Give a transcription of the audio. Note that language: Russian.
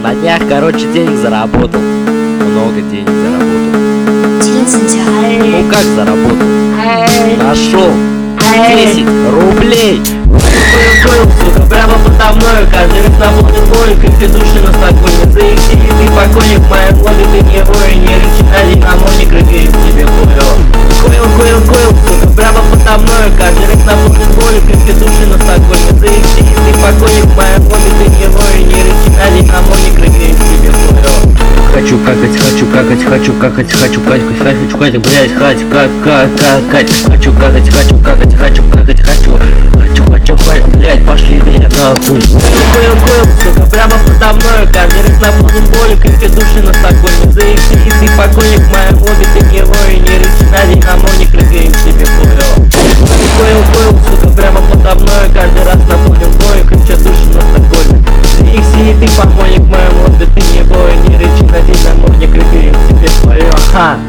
На днях, короче, денег заработал. Много денег заработал. Ну как заработал? Нашел 10 рублей. Сука, прямо подо мной, каждый раз наполнен болью, как ты души на стаконе. Заикси, ты покойник, в моем лобби ты не воин, не рычи на динамоник, рыгает тебе койл, сука, прямо подо мной, каждый раз наполнен болью, как ты души на стаконе. Заикси, ты покойник, в моем лобби ты не воин, не рычи на динамоник, рыгает тебе койл. Хочу какать, хочу какать, хочу какать, хочу какать, хочу какать, блять, хочу какать, хочу какать, хочу какать, хочу какать, хочу какать, блять, пошли меня нахуй. Койл, сука, прямо подо мной, каждый раз наполнен болью, как ты души на стаконе. Заикси, ты покойник, в моем лобби ты не воин, не рычи на динамоник, рыгает тебе койл. Койл, сука, прямо подо мной, каждый раз наполнен болью, как ты души на стаконе. Заикси, ты покойник, в моем лобби ты не воин, не рычи на динамоник, рыгает тебе свое.